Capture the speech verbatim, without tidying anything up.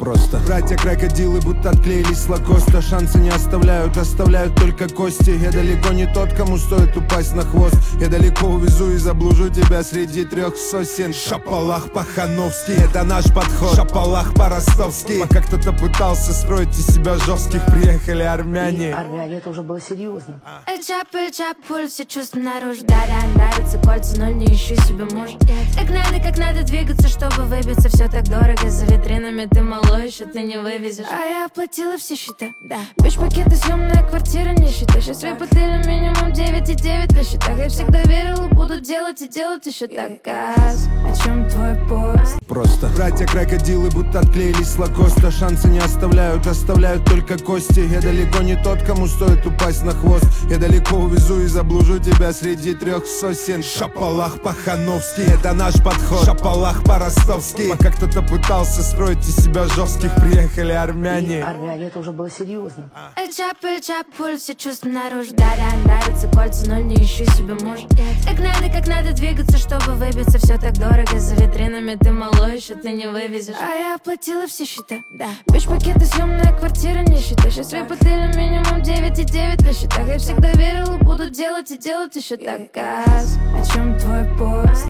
просто. Братья-крокодилы будто отклеились с лакоста. Шансы не оставляют, оставляют только кости. Я далеко не тот, кому стоит упасть на хвост. Я далеко увезу и заблужу тебя среди трех сосен. Шапалах по-хановски, это наш подход. Шапалах по-ростовски. Пока кто-то пытался строить из себя жестких, приехали армяне. И армяне, это уже было серьезно. Чап, чап, пуль, все чувства наружу. Даря, нравится кольца, но не ищу себе мужа. Как надо, как надо двигаться, чтобы выбиться. Все так дорого, за витринами ты малой, еще ты не вывезешь. А я оплатила все счета, да. Бич-пакеты, съемная квартира, не считай. Сейчас две бутыли, минимум девять и девять на счетах. Я всегда верила, буду делать и делать еще так. Газ, о чем твой пост? Просто. Братья-крокодилы будто отклеились с лакоста. Шансы не оставляют, оставляют только кости. Я далеко не тот, кому стоит упасть на хвост. Я далеко увезу и заблужу тебя среди трех сосен. Шапалах по-хановски, это наш подход. Шапалах по-ростовски. Пока кто-то пытался строить из себя жестких, приехали армяне. И армяне, это уже было серьезно. Чап, чап, пуль, все чувства наружу. Даря, нравится кольца, но не ищу себе мужа. Как надо, как надо двигаться, чтобы выбиться. Все так дорого, за витринами ты малой, еще ты не вывезешь. А я оплатила все счета, да. Бич-пакеты, съемная квартира, не считай. Сейчас две бутыли, минимум девять и девять на счетах. Я всегда верила, буду делать и делать еще так. Газ, о чем твой пост?